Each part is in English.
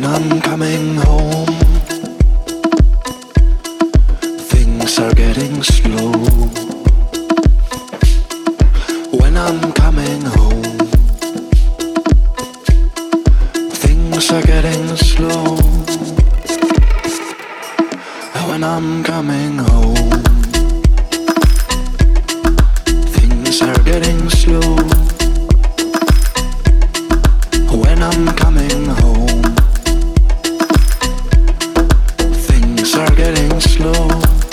I'm coming home, things are getting slow. When I'm coming home, things are getting slow. When I'm coming home, things are getting slow. When I'm coming home, things are getting slow.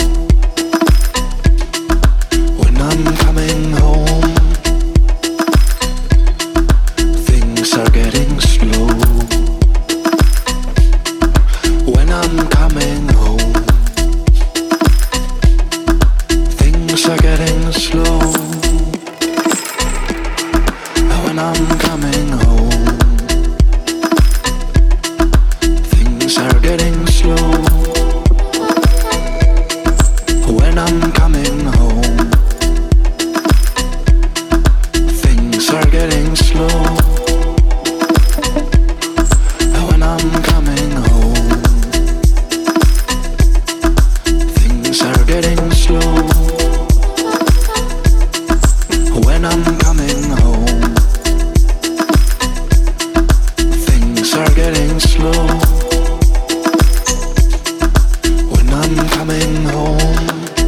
When I'm coming home, things are getting slow. When I'm coming home, things are getting slow. When I'm coming home, things are getting slow. When I'm coming home, things are getting slow. When I'm coming home, things are getting slow. When I'm coming home, things are getting slow. When I'm coming home,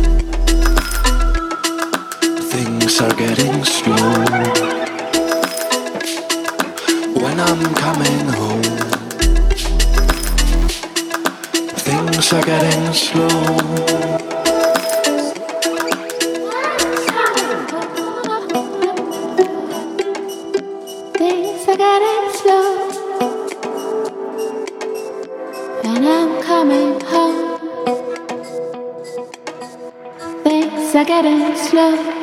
things are getting slow. When I'm coming home, things are getting slow. Things are getting slow. When I'm coming home, things are getting slow.